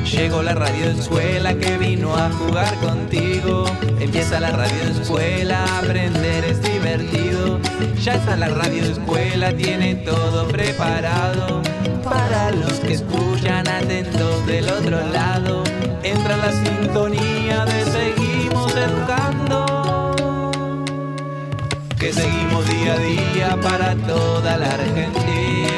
Llegó la radioescuela que vino a jugar contigo. Empieza la radioescuela, aprender es divertido. Ya está la radioescuela, tiene todo preparado. Para los que escuchan atentos del otro lado, entra en la sintonía de Seguimos Educando. Que seguimos día a día para toda la Argentina.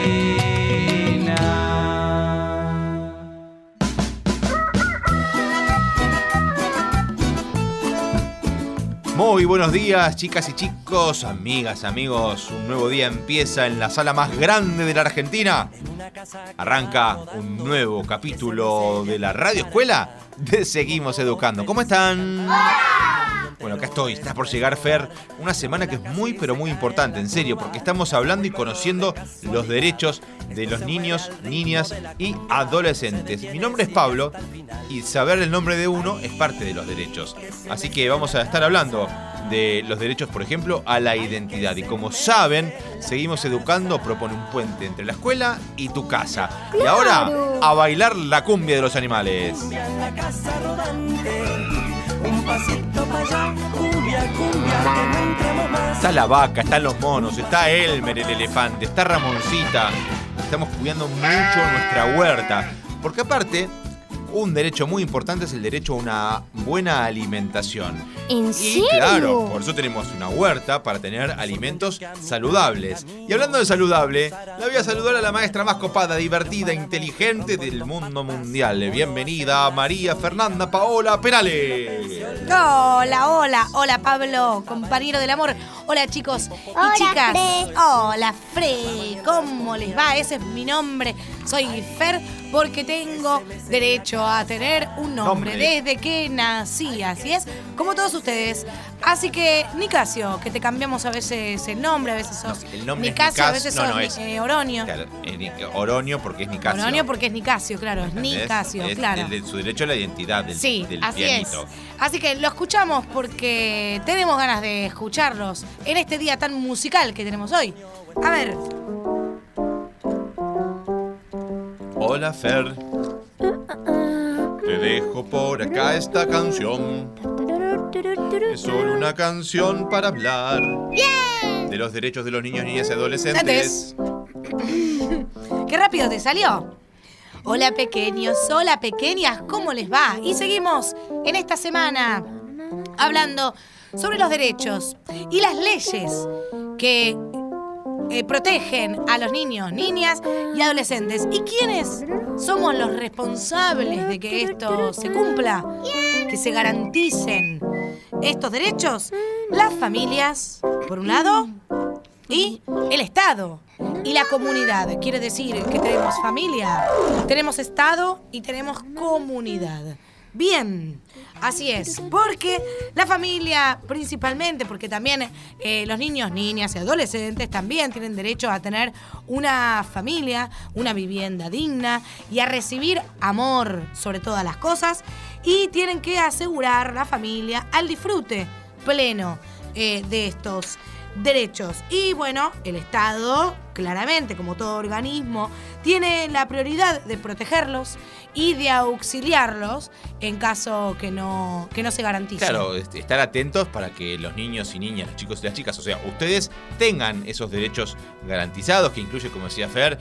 Muy buenos días, chicas y chicos, amigas, amigos. Un nuevo día empieza en la sala más grande de la Argentina. Arranca un nuevo capítulo de la radioescuela de Seguimos Educando. ¿Cómo están? Bueno, acá estoy, está por llegar Fer, una semana que es muy pero muy importante, en serio, porque estamos hablando y conociendo los derechos de los niños, niñas y adolescentes. Mi nombre es Pablo y saber el nombre de uno es parte de los derechos. Así que vamos a estar hablando de los derechos, por ejemplo, a la identidad. Y como saben, Seguimos Educando propone un puente entre la escuela y tu casa. ¡Claro! Y ahora, a bailar la cumbia de los animales. Un pasito para allá, cumbia, cumbia, que no entramos más. Está la vaca, están los monos, está Elmer el elefante, está Ramoncita. Estamos cuidando mucho nuestra huerta. Porque aparte, un derecho muy importante es el derecho a una buena alimentación. ¿En serio? Y claro, por eso tenemos una huerta para tener alimentos saludables. Y hablando de saludable, la voy a saludar a la maestra más copada, divertida, inteligente del mundo mundial. Bienvenida, María Fernanda Paola Perales. Hola Pablo, compañero del amor. Hola chicos y Hola, chicas. Fre. Hola Fre, ¿cómo les va? Ese es mi nombre. Soy Fer porque tengo derecho a tener un nombre desde que nací, así es, como todos ustedes. Así que, Nicasio, que te cambiamos a veces el nombre, a veces sos el nombre Nicasio, es a veces sos Oronio. Claro, Oronio porque es Nicasio. Oronio porque es Nicasio, claro, es Nicasio, es claro. Su derecho a la identidad del así pianito. Es. Así que lo escuchamos porque tenemos ganas de escucharlos en este día tan musical que tenemos hoy. A ver. Hola Fer, te dejo por acá esta canción. Es solo una canción para hablar de los derechos de los niños, niñas y adolescentes. ¡Qué rápido te salió! Hola pequeños, hola pequeñas, ¿cómo les va? Y seguimos en esta semana hablando sobre los derechos y las leyes que protegen a los niños, niñas y adolescentes. ¿Y quiénes somos los responsables de que esto se cumpla? Que se garanticen estos derechos. Las familias, por un lado, y el Estado y la comunidad. Quiere decir que tenemos familia, tenemos Estado y tenemos comunidad. Bien, así es, porque la familia principalmente, porque también los niños, niñas y adolescentes también tienen derecho a tener una familia, una vivienda digna y a recibir amor sobre todas las cosas, y tienen que asegurar la familia al disfrute pleno de estos derechos. Y bueno, el Estado, claramente, como todo organismo, tiene la prioridad de protegerlos y de auxiliarlos en caso que no se garantice. Claro, estar atentos para que los niños y niñas, los chicos y las chicas, o sea, ustedes tengan esos derechos garantizados, que incluye, como decía Fer,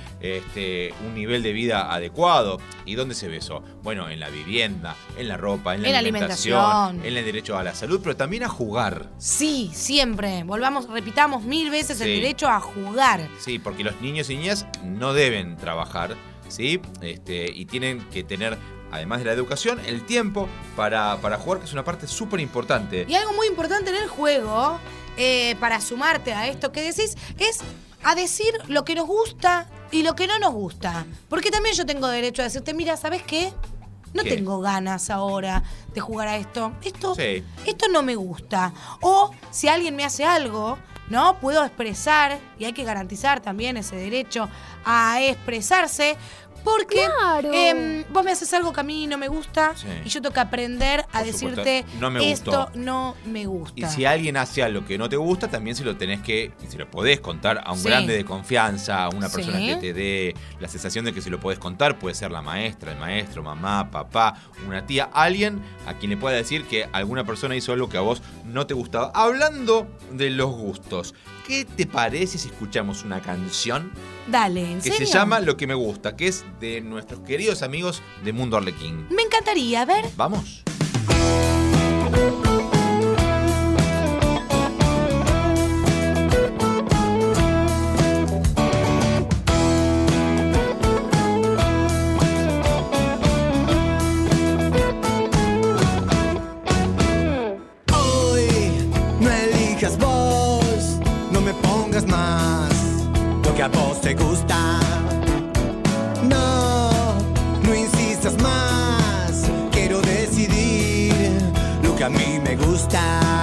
un nivel de vida adecuado. ¿Y dónde se ve eso? Bueno, en la vivienda, en la ropa, en la alimentación, en el derecho a la salud, pero también a jugar. Sí, siempre. Repitamos 1000 veces el derecho a jugar. Sí, porque los niños y niñas no deben trabajar, ¿sí? Y tienen que tener, además de la educación, el tiempo para jugar, que es una parte súper importante. Y algo muy importante en el juego, para sumarte a esto que decís, es a decir lo que nos gusta y lo que no nos gusta. Porque también yo tengo derecho a decirte, mira, ¿sabes qué? No tengo ganas ahora de jugar a esto. Esto no me gusta. O si alguien me hace algo, ¿no? Puedo expresar, y hay que garantizar también ese derecho a expresarse, Porque Claro. vos me haces algo que a mí no me gusta y yo tengo que aprender a Por decirte supuesto, no me esto gustó. no me gusta. Y si alguien hace algo que no te gusta, también se lo tenés que, y se lo podés contar a un grande de confianza, a una persona que te dé la sensación de que se lo podés contar. Puede ser la maestra, el maestro, mamá, papá, una tía, alguien a quien le pueda decir que alguna persona hizo algo que a vos no te gustaba. Hablando de los gustos, ¿qué te parece si escuchamos una canción Dale, ¿en que serio? se llama Lo que me gusta, que es de nuestros queridos amigos de Mundo Arlequín? Me encantaría, a ver. ¿Vamos? No elijas vos, no me pongas más lo que a vos te gusta. No insistas más, quiero decidir lo que a mí me gusta.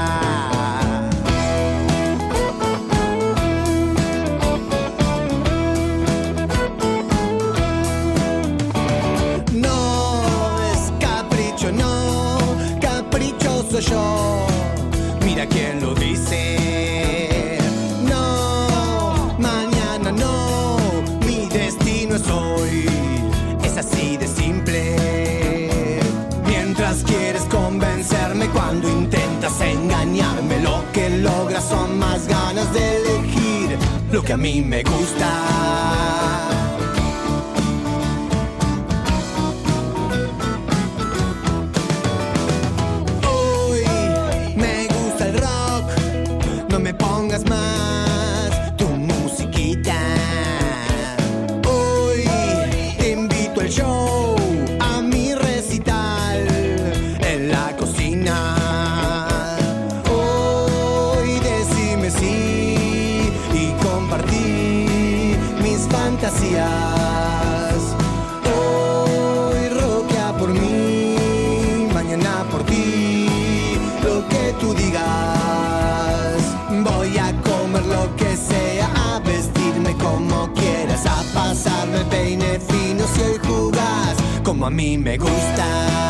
No es capricho, no, caprichoso yo. Mira quién lo dice. No, mañana no. Mi destino es hoy. Es así de simple. Mientras quieres convencerme, cuando intentas engañarme, lo que logras son más ganas de elegir lo que a mí me gusta. Más tu musiquita. Hoy te invito al show, a mi recital en la cocina. Hoy decime sí y compartí mis fantasías. Hoy roquea por mí, mañana por ti, lo que tú digas. Voy a comer lo que sea, a vestirme como quieras, a pasarme el peine fino si hoy jugás como a mí me gusta.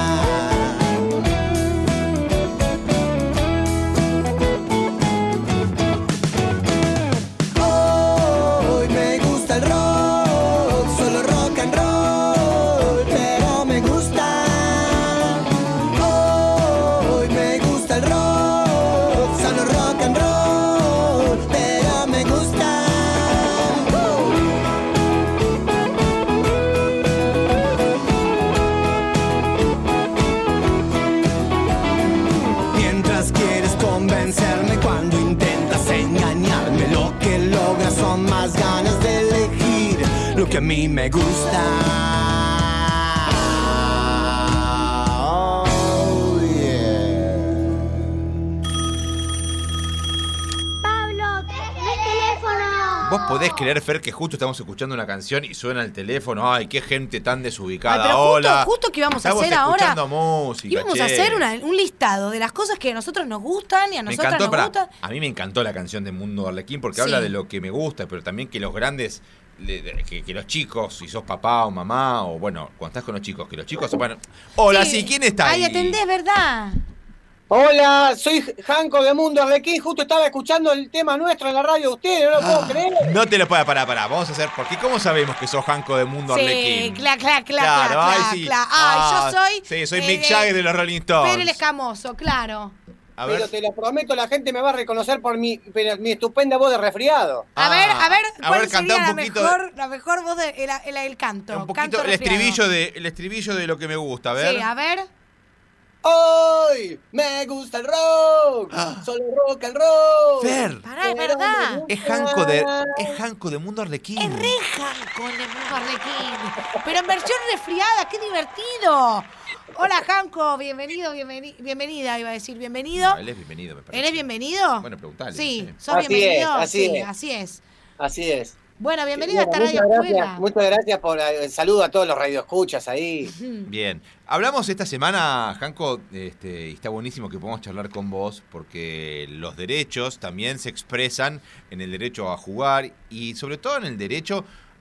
Hoy me gusta el rock, solo rock and roll, pero me gusta. Hoy me gusta el rock, solo rock and roll, pero me gusta. Mientras quieres convencerme, cuando intentas engañarme, lo que logras son más ganas de elegir lo que a mí me gusta. Oh, yeah. Pablo, el teléfono. ¿Vos podés creer, Fer, que justo estamos escuchando una canción y suena el teléfono? Ay, qué gente tan desubicada. Ay, pero Hola. justo que íbamos a Estamos hacer ahora. escuchando música, Íbamos a che. hacer un listado de las cosas que a nosotros nos gustan y a Me nosotras encantó, nos gustan. a mí me encantó la canción de Mundo Arlequín porque Sí. habla de lo que me gusta, pero también que los grandes, que los chicos, si sos papá o mamá, o bueno, cuando estás con los chicos, que los chicos sepan. Hola, sí, ¿quién está ahí? Ay, atendés, ¿verdad? Hola, soy Janco de Mundo Arlequín, justo estaba escuchando el tema nuestro en la radio de ustedes, no lo puedo creer. No te lo puedo parar, vamos a hacer, porque ¿cómo sabemos que sos Janco de Mundo Sí, Arlequín? claro, ay, sí. Ay, yo soy... Sí, soy Mick Jagger de los Rolling Stones. Pero el escamoso, claro. A ver. Pero te lo prometo, la gente me va a reconocer por mi estupenda voz de resfriado. A ver, ¿cuál cantá sería un poquito la mejor voz del canto? un poquito Canto el estribillo de lo que me gusta, a ver. Sí, a ver. Hoy me gusta el rock, solo rock and roll. Fer, Pará, es verdad. es Janco de Mundo Arlequín. Es re Janco el de Mundo Arlequín. Pero en versión resfriada, qué divertido. Hola, Janco, bienvenida, iba a decir, bienvenido. No, él es bienvenido, me parece. ¿Eres bienvenido? Bueno, preguntale. Sí, sí. ¿sos Así bienvenido? es, así Sí, es. así es. Así es. Bueno, bienvenido a Bueno, esta Radio Escuela. muchas gracias por el saludo a todos los radioescuchas ahí. Bien. Hablamos esta semana, Janco, y está buenísimo que podamos charlar con vos, porque los derechos también se expresan en el derecho a jugar y sobre todo en el derecho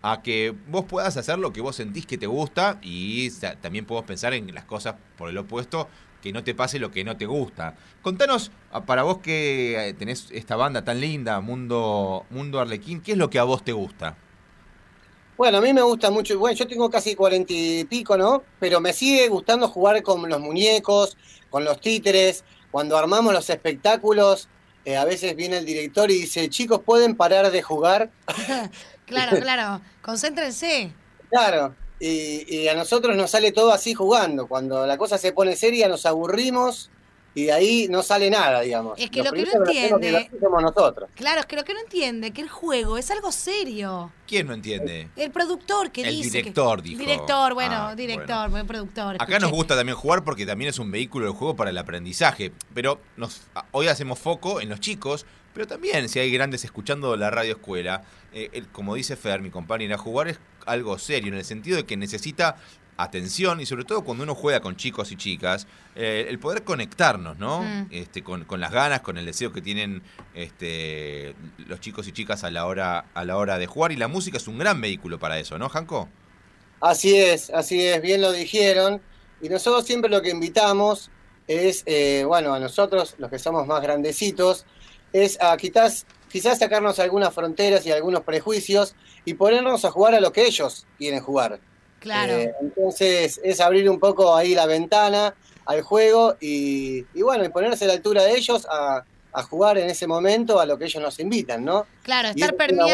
a que vos puedas hacer lo que vos sentís que te gusta y también podemos pensar en las cosas por el opuesto, que no te pase lo que no te gusta. Contanos, para vos que tenés esta banda tan linda, Mundo Arlequín, ¿qué es lo que a vos te gusta? Bueno, a mí me gusta mucho, bueno, yo tengo casi 40 y pico, ¿no? Pero me sigue gustando jugar con los muñecos, con los títeres. Cuando armamos los espectáculos, a veces viene el director y dice, chicos, ¿pueden parar de jugar? Claro, concéntrense. Claro, y a nosotros nos sale todo así jugando. Cuando la cosa se pone seria, nos aburrimos y de ahí no sale nada, digamos. Es que Los lo que no primeros hacemos entiende... que lo somos nosotros. Claro, es que lo que no entiende que el juego es algo serio. ¿Quién no entiende? El productor que El dice... director, que... dijo. Director, Bueno. buen productor. Acá nos gusta también jugar porque también es un vehículo del juego para el aprendizaje. Pero hoy hacemos foco en los chicos, pero también si hay grandes escuchando la radio escuela, como dice Fer, mi compañera, jugar es algo serio, en el sentido de que necesita atención y sobre todo cuando uno juega con chicos y chicas, el poder conectarnos, ¿no? Con las ganas, con el deseo que tienen los chicos y chicas a la hora de jugar, y la música es un gran vehículo para eso, ¿no, Janko? Así es, bien lo dijeron. Y nosotros siempre lo que invitamos es, a nosotros, los que somos más grandecitos, es a quizás sacarnos algunas fronteras y algunos prejuicios y ponernos a jugar a lo que ellos quieren jugar. Claro. Entonces es abrir un poco ahí la ventana al juego y ponerse a la altura de ellos a jugar en ese momento a lo que ellos nos invitan, ¿no? Claro, estar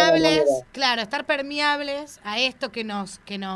permeables a esto que nos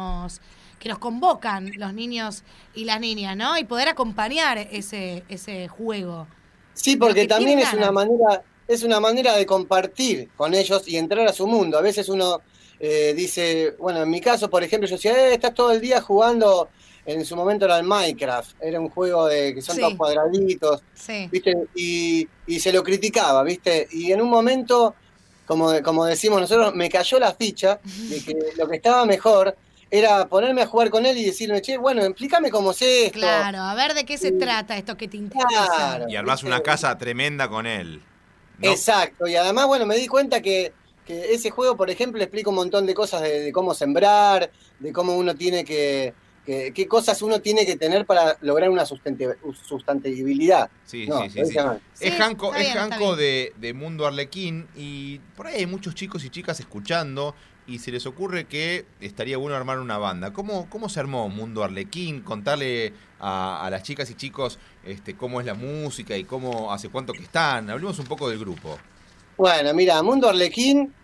convocan los niños y las niñas, ¿no? Y poder acompañar ese juego. Sí, porque también es una manera de compartir con ellos y entrar a su mundo. A veces uno dice, bueno, en mi caso, por ejemplo, yo decía, estás todo el día jugando, en su momento era el Minecraft, era un juego que son todos cuadraditos, ¿viste? Y se lo criticaba, ¿viste? Y en un momento, como decimos nosotros, me cayó la ficha de que lo que estaba mejor era ponerme a jugar con él y decirme, che, bueno, explícame cómo es esto. Claro, a ver de qué se trata esto que te interesa. Claro, y armás una casa tremenda con él, ¿no? Exacto, y además, me di cuenta que ese juego, por ejemplo, explica un montón de cosas de cómo sembrar, de cómo uno tiene qué cosas uno tiene que tener para lograr una sustentabilidad. Sí. Es Janko de Mundo Arlequín, y por ahí hay muchos chicos y chicas escuchando y se les ocurre que estaría bueno armar una banda. ¿Cómo se armó Mundo Arlequín? Contarle a las chicas y chicos cómo es la música y hace cuánto que están. Hablemos un poco del grupo. Bueno, mira, Mundo Arlequín,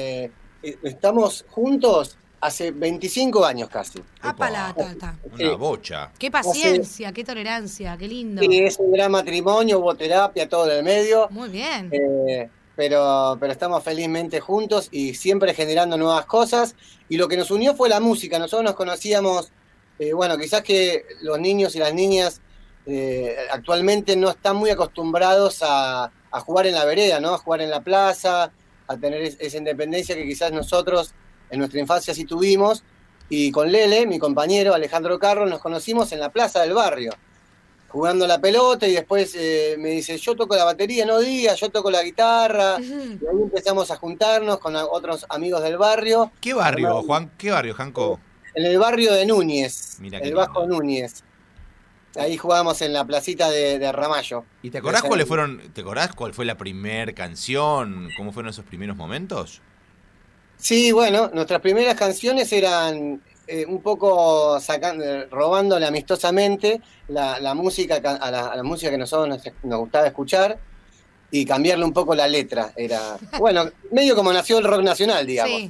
estamos juntos hace 25 años casi. Una bocha. Qué paciencia, qué tolerancia, qué lindo. Sí, es un gran matrimonio, hubo terapia, todo en el medio. Muy bien. Pero estamos felizmente juntos y siempre generando nuevas cosas. Y lo que nos unió fue la música. Nosotros nos conocíamos, quizás que los niños y las niñas actualmente no están muy acostumbrados a jugar en la vereda, ¿no? A jugar en la plaza, a tener esa independencia que quizás nosotros en nuestra infancia sí tuvimos. Y con Lele, mi compañero Alejandro Carro, nos conocimos en la plaza del barrio, jugando la pelota, y después me dice, yo toco la batería, no digas, yo toco la guitarra. Y ahí empezamos a juntarnos con otros amigos del barrio. ¿Qué barrio, Juan? ¿Qué barrio, Janko? En el barrio de Núñez, el Bajo Núñez. Ahí jugábamos en la placita de Ramallo. ¿Y te acordás cuál fue la primera canción? ¿Cómo fueron esos primeros momentos? Sí, nuestras primeras canciones eran un poco robándole amistosamente la música a la música que nosotros nos gustaba escuchar y cambiarle un poco la letra. Era, medio como nació el rock nacional, digamos.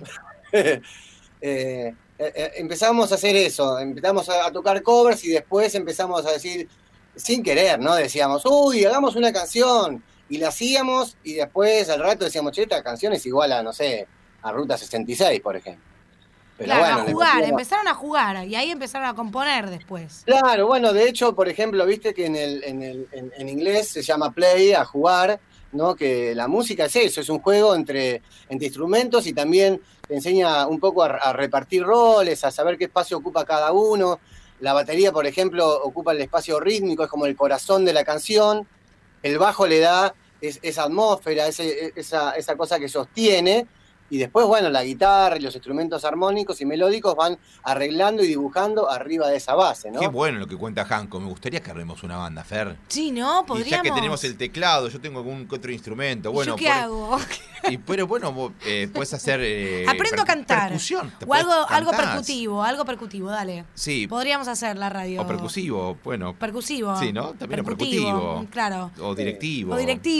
Sí. Empezamos a hacer eso, empezamos a tocar covers y después empezamos a decir, sin querer, ¿no? Decíamos, hagamos una canción, y la hacíamos, y después al rato decíamos, che, esta canción es igual a, no sé, a Ruta 66, por ejemplo. Pero claro, empezaron a jugar, y ahí empezaron a componer después. Claro, de hecho, por ejemplo, viste que en inglés se llama play, a jugar, ¿no? Que la música es eso, es un juego entre instrumentos, y también te enseña un poco a repartir roles, a saber qué espacio ocupa cada uno. La batería, por ejemplo, ocupa el espacio rítmico, es como el corazón de la canción. El bajo le da esa atmósfera, esa cosa que sostiene, y después, bueno, la guitarra y los instrumentos armónicos y melódicos van arreglando y dibujando arriba de esa base, ¿no? Qué bueno lo que cuenta Janko. Me gustaría que armemos una banda, Fer. Sí, ¿no? Podríamos. Y ya que tenemos el teclado, yo tengo algún que otro instrumento. Bueno, ¿Y yo qué hago? Pero bueno, vos, puedes hacer... Aprendo a cantar. Percusión. O algo percutivo, dale. Sí. Podríamos hacer la radio. O percusivo, bueno. Percusivo. Sí, ¿no? También percutivo. Claro. O directivo.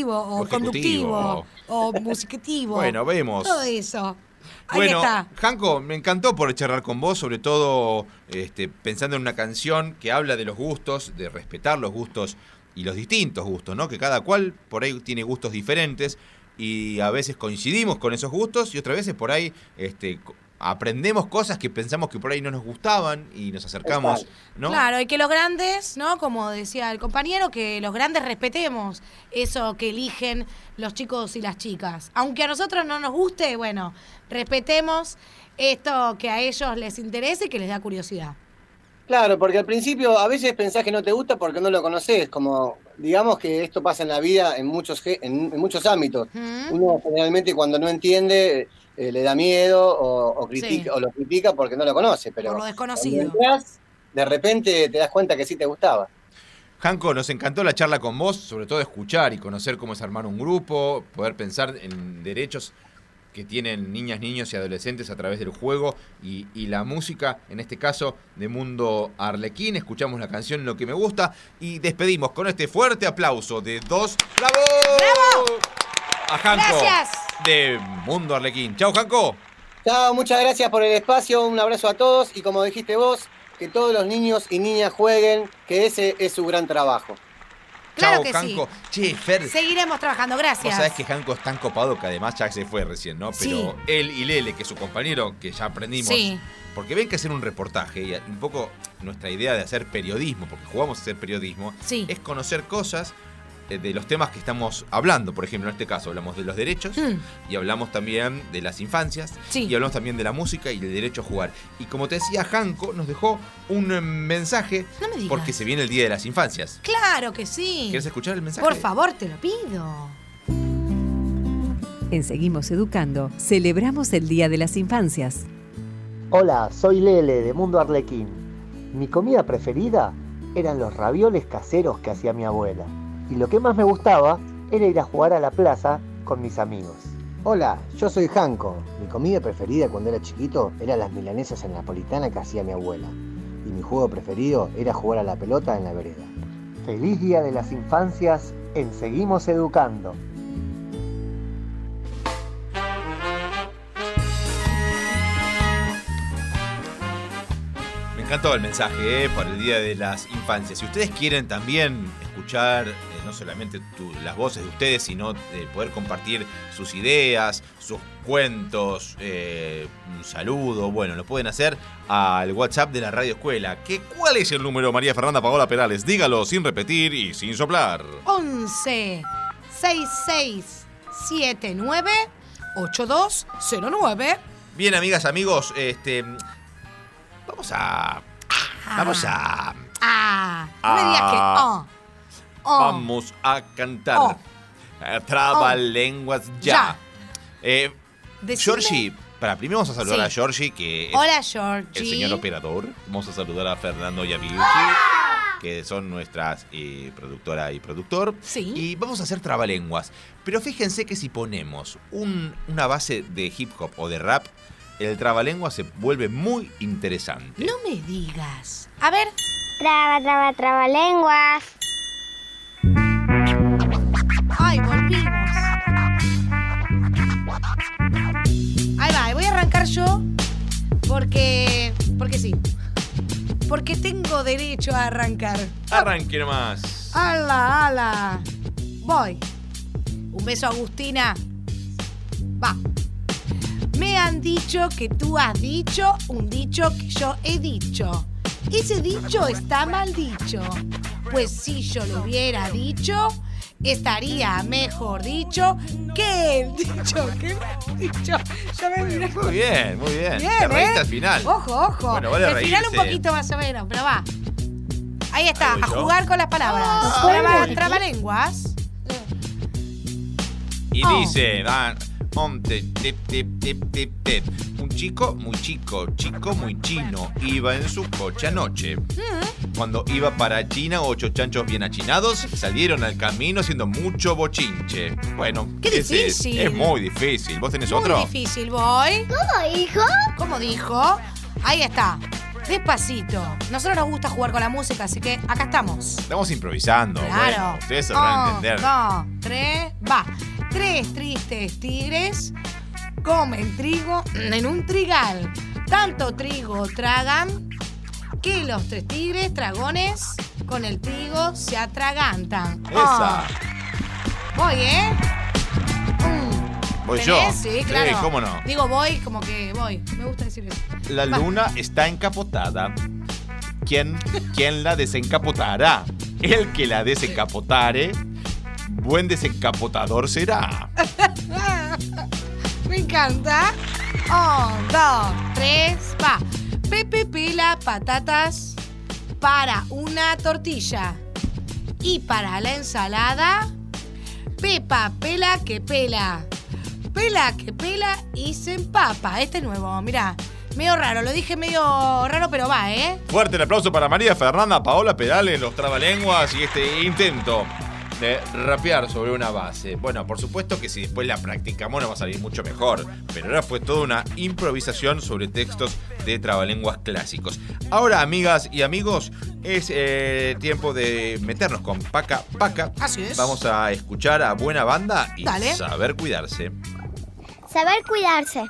O conductivo. O musicativo. Bueno, vemos. Todo eso. Ahí bueno, está. Janko, me encantó poder charlar con vos, sobre todo pensando en una canción que habla de los gustos, de respetar los gustos y los distintos gustos, ¿no? Que cada cual por ahí tiene gustos diferentes y a veces coincidimos con esos gustos y otras veces por ahí aprendemos cosas que pensamos que por ahí no nos gustaban y nos acercamos, ¿no? Claro, y que los grandes, ¿no? Como decía el compañero, que los grandes respetemos eso que eligen los chicos y las chicas. Aunque a nosotros no nos guste, bueno, respetemos esto que a ellos les interese y que les da curiosidad. Claro, porque al principio a veces pensás que no te gusta porque no lo conocés, como digamos que esto pasa en la vida en muchos ámbitos. Uno generalmente cuando no entiende le da miedo o critica, o lo critica porque no lo conoce, pero por lo desconocido. Cuando entras, de repente te das cuenta que sí te gustaba. Janko, nos encantó la charla con vos, sobre todo escuchar y conocer cómo es armar un grupo, poder pensar en derechos que tienen niñas, niños y adolescentes a través del juego y la música, en este caso de Mundo Arlequín. Escuchamos la canción Lo que me gusta y despedimos con este fuerte aplauso de dos. ¡Bravo! ¡Bravo! A Janko. Gracias. De Mundo Arlequín. Chau, Janko. Chao, muchas gracias por el espacio, un abrazo a todos y como dijiste vos, que todos los niños y niñas jueguen, que ese es su gran trabajo. Claro Chau, que Janko. sí. Che, Fer. Seguiremos trabajando, gracias. Vos sabés que Janko es tan copado que además ya se fue recién, ¿no? Pero Sí. él y Lele, que es su compañero, que ya aprendimos. Sí. Porque ven que hacer un reportaje y un poco nuestra idea de hacer periodismo, porque jugamos a hacer periodismo, Sí. es conocer cosas de los temas que estamos hablando. Por ejemplo, en este caso hablamos de los derechos y hablamos también de las infancias Sí. y hablamos también de la música y del derecho a jugar. Y como te decía, Janko nos dejó un mensaje No me digas. porque se viene el Día de las Infancias. Claro que sí. ¿Quieres escuchar el mensaje? Por favor, te lo pido. En Seguimos Educando, celebramos el Día de las Infancias. Hola, soy Lele de Mundo Arlequín. Mi comida preferida eran los ravioles caseros que hacía mi abuela. Y lo que más me gustaba era ir a jugar a la plaza con mis amigos. Hola, yo soy Janko. Mi comida preferida cuando era chiquito eran las milanesas en napolitana que hacía mi abuela. Y mi juego preferido era jugar a la pelota en la vereda. Feliz Día de las Infancias en Seguimos Educando. Me encantó el mensaje para el Día de las Infancias. Si ustedes quieren también escuchar no solamente las voces de ustedes, sino poder compartir sus ideas, sus cuentos, un saludo, bueno, lo pueden hacer al WhatsApp de la Radio Escuela. ¿Cuál es el número, María Fernanda Paola Perales? Dígalo sin repetir y sin soplar. 11 66 79 8209. Bien, amigas, amigos, vamos a No me digas que vamos a cantar. Trabalenguas ya. Georgie, primero vamos a saludar a Georgie, que es hola, Georgie. el señor operador. Vamos a saludar a Fernando y a Virgi, que son nuestras productora y productor. Sí. Y vamos a hacer trabalenguas. Pero fíjense que si ponemos una base de hip hop o de rap, el trabalenguas se vuelve muy interesante. No me digas. A ver. Trabalenguas. Ay, volvimos. Ahí va, voy a arrancar yo porque sí. Porque tengo derecho a arrancar. Arranque nomás. ¡Hala! Voy. Un beso, Agustina. Va. Me han dicho que tú has dicho un dicho que yo he dicho. Ese dicho está mal dicho. Pues si yo lo hubiera dicho, estaría mejor dicho que el dicho. ¿Qué dicho? Ya me miré. Muy bien, muy bien. Bien, Te reíste al final. Ojo. Bueno, vale al final reírse. un poquito más o menos, pero va. Ahí está, Ahí a voy yo. jugar con las palabras. Trabalenguas. Y dice, Un chico muy chino, iba en su coche anoche. Cuando iba para China, 8 chanchos bien achinados salieron al camino haciendo mucho bochinche. Bueno, ¡qué difícil! Es muy difícil. ¿Vos tenés muy otro? Muy difícil, voy. ¿Cómo dijo? ¿Cómo dijo? Ahí está. Despacito. Nosotros nos gusta jugar con la música, así que acá estamos. Estamos improvisando. Claro. Bueno, ustedes se van a entender. 1, 2, 3, va. 3 tristes tigres comen trigo en un trigal. Tanto trigo tragan que los 3 tigres dragones con el trigo se atragantan. Esa. Voy, ¿Voy ¿tenés? yo? Sí, claro. Sí, ¿cómo no? Digo voy como que voy. Me gusta decir eso. La luna está encapotada. ¿Quién la desencapotará? El que la desencapotare, buen desencapotador será. Me encanta. 1, 2, 3, va. Pepe pela patatas para una tortilla. Y para la ensalada, Pepa pela que pela. Pela que pela y se empapa. Este es nuevo, mirá. Medio raro, lo dije medio raro, pero va, ¿eh? Fuerte el aplauso para María Fernanda Paola Perales, los trabalenguas y este intento de rapear sobre una base. Bueno, por supuesto que si después la practicamos nos va a salir mucho mejor, pero ahora fue toda una improvisación sobre textos de trabalenguas clásicos. Ahora, amigas y amigos, es tiempo de meternos con Paca Paca. Así es. Vamos a escuchar a Buena Banda y Dale. Saber Cuidarse. Saber cuidarse.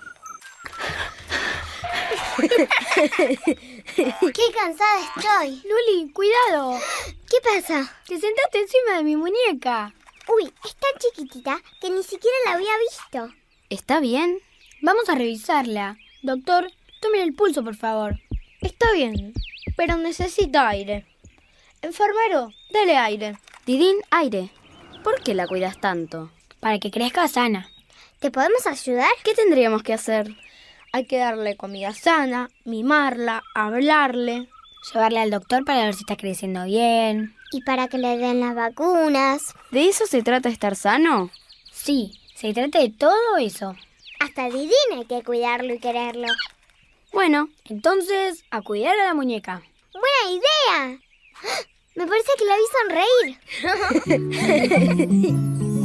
¡Qué cansada estoy! Luli, cuidado. ¿Qué pasa? Te sentaste encima de mi muñeca. Uy, es tan chiquitita que ni siquiera la había visto. ¿Está bien? Vamos a revisarla. Doctor, tome el pulso, por favor. Está bien, pero necesita aire. Enfermero, dale aire. Didín, aire. ¿Por qué la cuidas tanto? Para que crezca sana. ¿Te podemos ayudar? ¿Qué tendríamos que hacer? Hay que darle comida sana, mimarla, hablarle, llevarle al doctor para ver si está creciendo bien. Y para que le den las vacunas. ¿De eso se trata estar sano? Sí, se trata de todo eso. Hasta Didín hay que cuidarlo y quererlo. Bueno, entonces, a cuidar a la muñeca. ¡Buena idea! Me parece que la vi sonreír.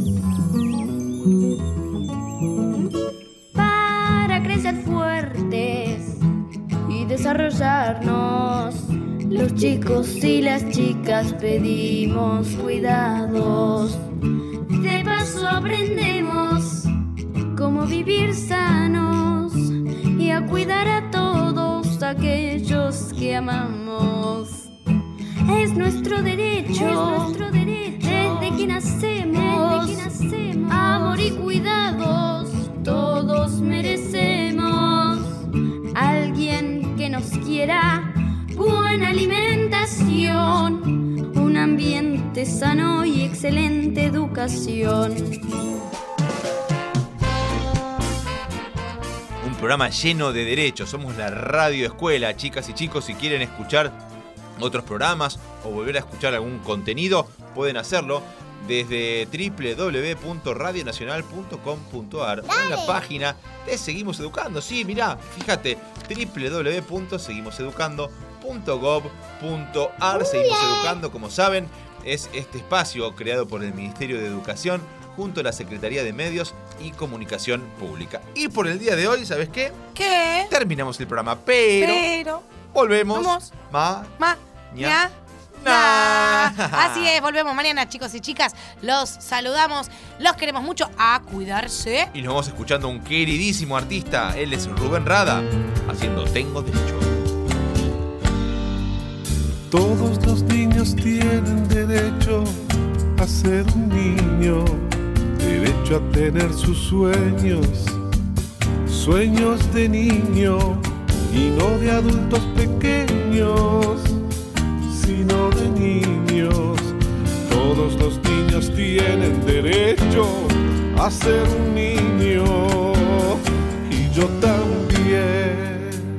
Para crecer fuertes y desarrollarnos, los chicos y las chicas pedimos cuidados. De paso aprendemos cómo vivir sanos y a cuidar a todos aquellos que amamos. Es nuestro derecho, desde que nacemos, amor y cuidados todos merecemos. Alguien que nos quiera, buena alimentación, un ambiente sano y excelente educación. Un programa lleno de derechos. Somos la radio escuela, chicas y chicos. Si quieren escuchar otros programas o volver a escuchar algún contenido, pueden hacerlo desde www.radionacional.com.ar o en la página de Seguimos Educando. Sí, mirá, fíjate, www.seguimoseducando.gov.ar. Seguimos Educando, como saben, es este espacio creado por el Ministerio de Educación junto a la Secretaría de Medios y Comunicación Pública. Y por el día de hoy, ¿sabes qué? ¿Qué? Terminamos el programa, pero volvemos mañana. Así es, volvemos mañana, chicos y chicas. Los saludamos, los queremos mucho. A cuidarse. Y nos vamos escuchando a un queridísimo artista. Él es Rubén Rada, haciendo Tengo Derecho. Todos los niños tienen derecho a ser un niño, derecho a tener sus sueños, sueños de niño y no de adultos pequeños, sino de niños. Todos los niños tienen derecho a ser un niño y yo también.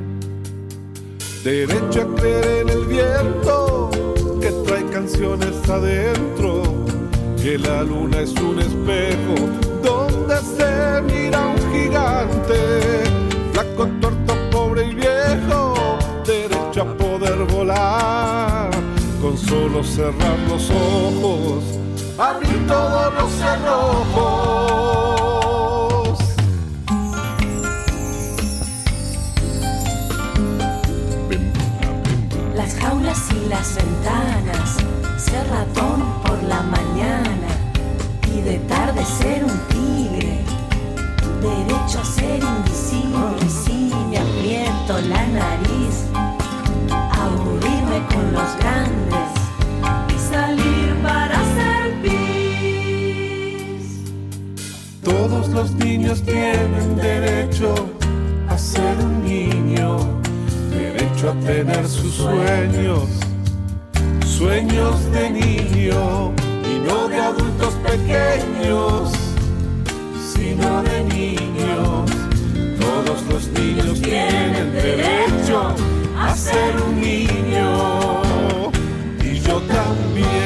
Derecho a creer en el viento que trae canciones adentro, que la luna es un espejo donde se mira un con solo cerrar los ojos, abrir todos los cerrojos. Las jaulas y las ventanas, ser ratón por la mañana y de tarde ser un tigre, derecho a ser invisible. Si me aprieto la nariz, aburrirme con los grandes y salir para hacer pis. Todos los niños tienen derecho a ser un niño, derecho a tener sus sueños, sueños de niño y no de adultos pequeños, sino de niños. Todos los niños tienen derecho a ser un niño y yo también.